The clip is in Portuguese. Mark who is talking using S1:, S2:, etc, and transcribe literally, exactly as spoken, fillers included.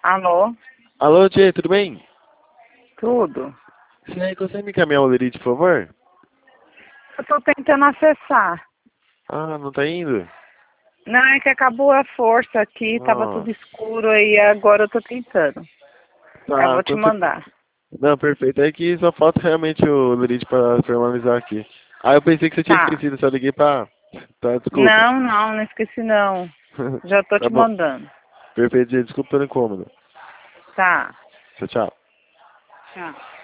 S1: Alô?
S2: Alô, Tia, tudo bem?
S1: Tudo?
S2: Você consegue me encaminhar o Lerite, por favor?
S1: Eu tô tentando acessar.
S2: Ah, não tá indo?
S1: Não, é que acabou a força aqui, tava tudo
S2: Nossa.
S1: escuro aí, agora eu tô tentando. Eu
S2: Tá,
S1: vou te
S2: quando você...
S1: mandar.
S2: Não, perfeito. É que só falta realmente o Lerite pra formalizar aqui. Ah, eu pensei que você tinha
S1: Tá.
S2: esquecido, só liguei pra... Tá, desculpa.
S1: Não, não, não esqueci não. Já tô
S2: Tá
S1: te
S2: bom.
S1: mandando.
S2: Perfeito, Tia, desculpa pelo incômodo.
S1: Tá.
S2: Tchau, tchau.
S1: Tchau.